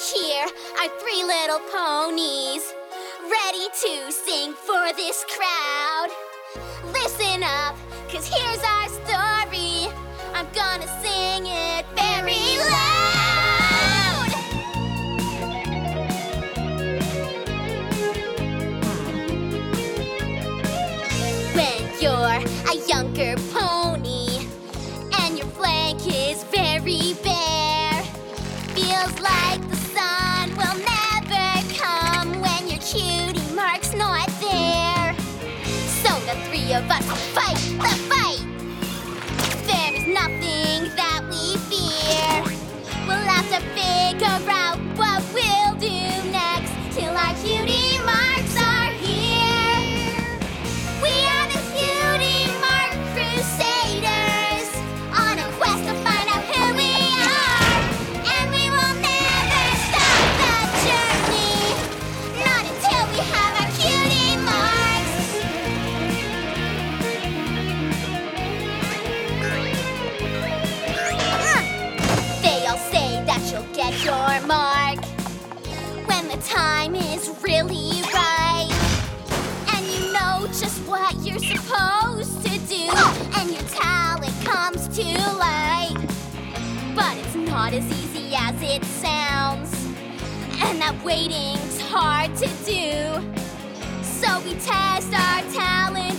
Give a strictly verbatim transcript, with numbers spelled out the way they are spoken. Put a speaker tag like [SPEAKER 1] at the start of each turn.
[SPEAKER 1] Here are three little ponies, ready to sing for this crowd. Listen up, cause here's our story. I'm gonna sing it very loud. When you're a younger pony and your flank is very bare, feels like the sun will never come when your cutie mark's not there. So the three of us fight the fight. There is nothing that we fear. We'll have to figure out what we'll do next till our cutie marks are here. We are the Cutie Mark Crusaders, on a quest to find out who we are. And we will never stop the journey, not until we have our cutie marks. They all say that you'll get your mark when the time is really right, and you know just what you're supposed to do, and your talent comes to light. But it's not as easy as it sounds, and that waiting's hard to do. So we test our talent